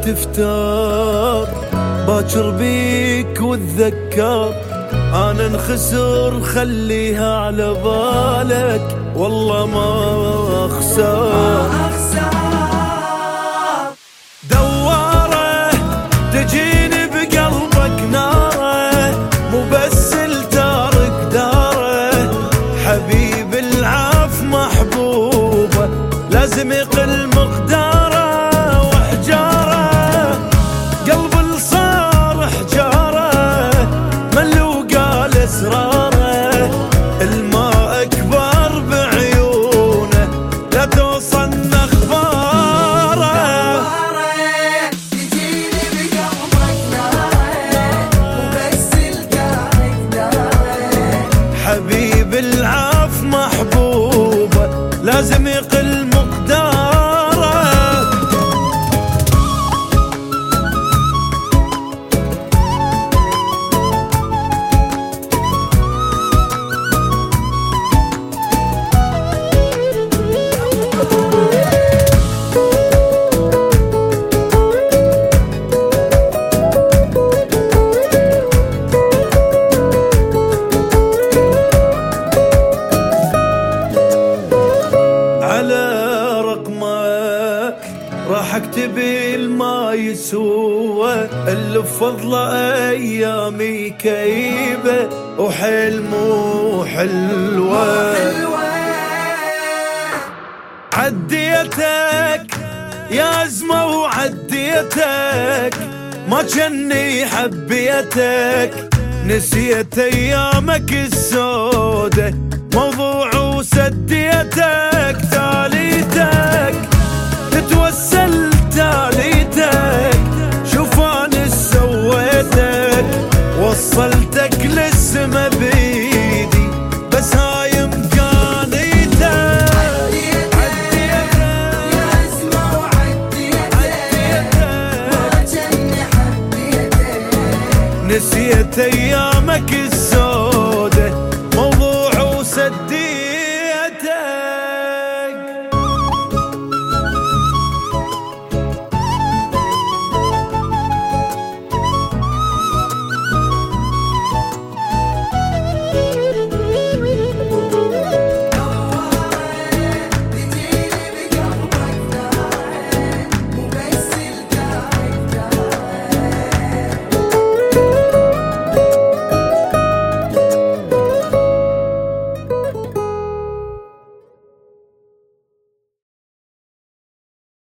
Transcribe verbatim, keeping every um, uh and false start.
تفتر باكر بيك واتذكر انا انخسر خليها على بالك والله ما اخسر دواره تجيني بقلبك ناره مو بس التارك داره حبيب العاف محبوبه لازم يقل مقداره وحجاره قلب اللي صار حجاره ملو قال اسراره الماء اكبر بعيونه لا توصلنا اخباره تجيني بقلبك ناره مو بس التارك داره حبيب العاف محبوبه لازم يقل مقداره راح اكتب الما يسوى اللي بفضله ايامي كئيبه وحلمه حلوه عديتك يا ازمه وعديتك ما جني حبيتك نسيت ايامك السودة موضوع وسديتك تاليتك تتوسل تاليتك شوف انا سويتك وصلتك للسما بيدي بس هاي امكانيتك عديتك يا ازمه وعديتك ما جني حبيتك نسيت ايام